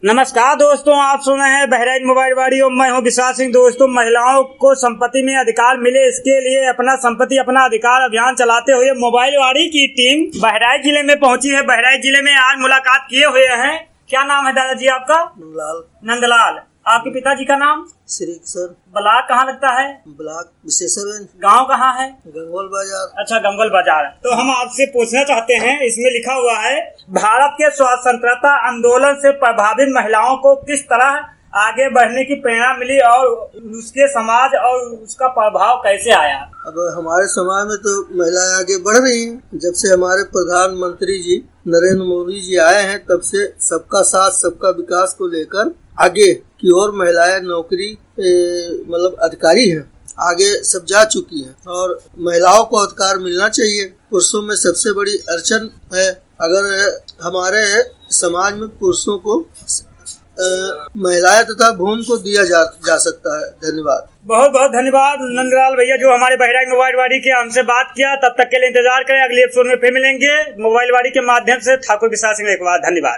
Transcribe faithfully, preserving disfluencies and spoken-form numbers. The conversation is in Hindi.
नमस्कार दोस्तों, आप सुन रहे हैं बहराइच मोबाइल वाड़ी और मैं हूं विशाल सिंह। दोस्तों, महिलाओं को संपत्ति में अधिकार मिले, इसके लिए अपना संपत्ति अपना अधिकार अभियान चलाते हुए मोबाइल वाड़ी की टीम बहराइच जिले में पहुंची है। बहराइच जिले में आज मुलाकात किए हुए हैं। क्या नाम है दादाजी आपका? नंदलाल। नंदलाल। आपके पिताजी का नाम? श्री सर। ब्लॉक कहाँ लगता है? ब्लॉक विशेषर। गांव कहाँ है? गंगोल बाजार। अच्छा, गंगोल बाजार। तो हम आपसे पूछना चाहते हैं, इसमें लिखा हुआ है भारत के स्वतंत्रता आंदोलन से प्रभावित महिलाओं को किस तरह आगे बढ़ने की प्रेरणा मिली और उसके समाज और उसका प्रभाव कैसे आया? अब हमारे समाज में तो महिलाएं आगे बढ़ रही हैं। जब से हमारे प्रधानमंत्री जी नरेंद्र मोदी जी आए हैं, तब से सबका साथ सबका विकास को लेकर आगे की ओर महिलाएं नौकरी मतलब अधिकारी हैं, आगे सब जा चुकी हैं और महिलाओं को अधिकार मिलना चाहिए। पुरुषों में सबसे बड़ी अड़चन है, अगर हमारे समाज में पुरुषों को महिलाएं तथा भूमि को दिया जा, जा सकता है। धन्यवाद। बहुत बहुत धन्यवाद नंदलाल भैया, जो हमारे बहराइच मोबाइल वाड़ी के हमसे बात किया। तब तक के लिए इंतजार करें, अगले एपिसोड में फिर मिलेंगे मोबाइल वाड़ी के माध्यम से। ठाकुर विशाल सिंह, एक बार धन्यवाद।